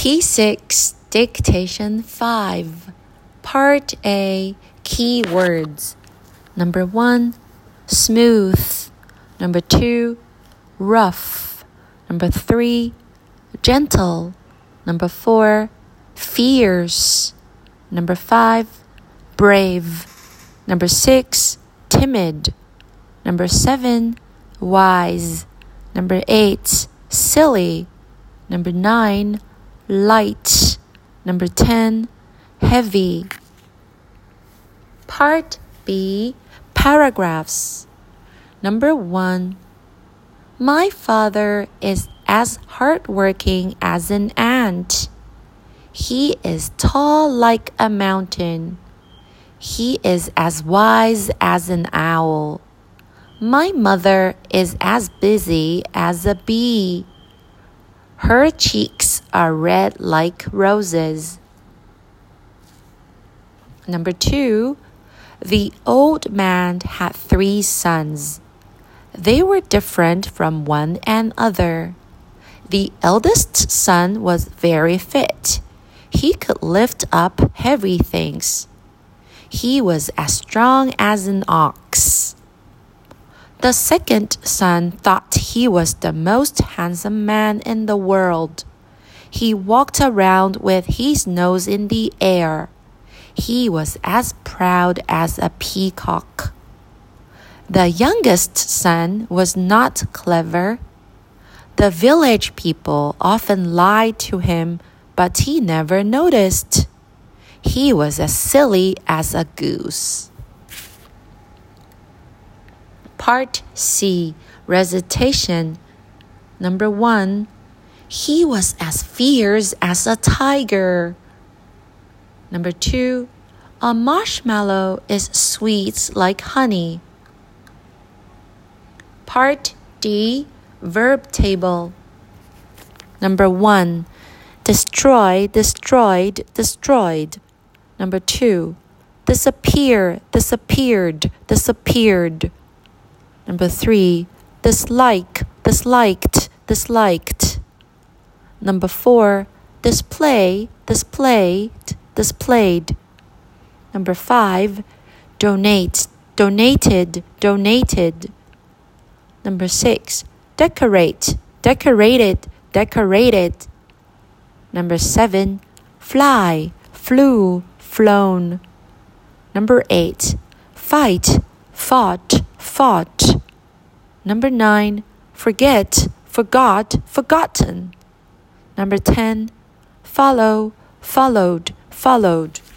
P6 Dictation 5 Part A Keywords Number 1, smooth. Number 2, rough. Number 3, gentle. Number 4, fierce. Number 5, brave. Number 6, timid. Number 7, wise. Number 8, silly. Number 9, light. Number 10, heavy. Part B, paragraphs. Number 1, my father is as hardworking as an ant. He is tall like a mountain. He is as wise as an owl. My mother is as busy as a bee. Her cheeks are red like roses. Number 2, the old man had 3 sons. They were different from one another. The eldest son was very fit. He could lift up heavy things. He was as strong as an ox. The second son thought he was the most handsome man in the world. He walked around with his nose in the air. He was as proud as a peacock. The youngest son was not clever. The village people often lied to him, but he never noticed. He was as silly as a goose. Part C, recitation. Number 1, he was as fierce as a tiger. Number 2, a marshmallow is sweet like honey. Part D, verb table. Number 1, destroy, destroyed, destroyed. Number 2, disappear, disappeared, disappeared. Number 3, dislike, disliked, disliked. Number 4, display, displayed, displayed. Number 5, donate, donated, donated. Number 6, decorate, decorated, decorated. Number 7, fly, flew, flown. Number 8, fight, fought, fought. Number 9, forget, forgot, forgotten. Number 10, follow, followed, followed.